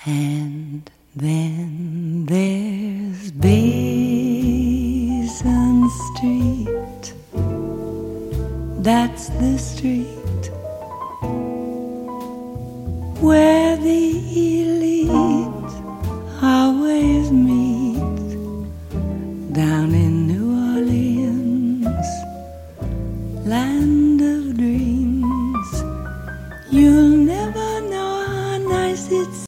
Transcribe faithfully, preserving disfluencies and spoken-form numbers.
And then there's Basin Street. That's the street where the elite always meet. Down in New Orleans, land of dreams, you'll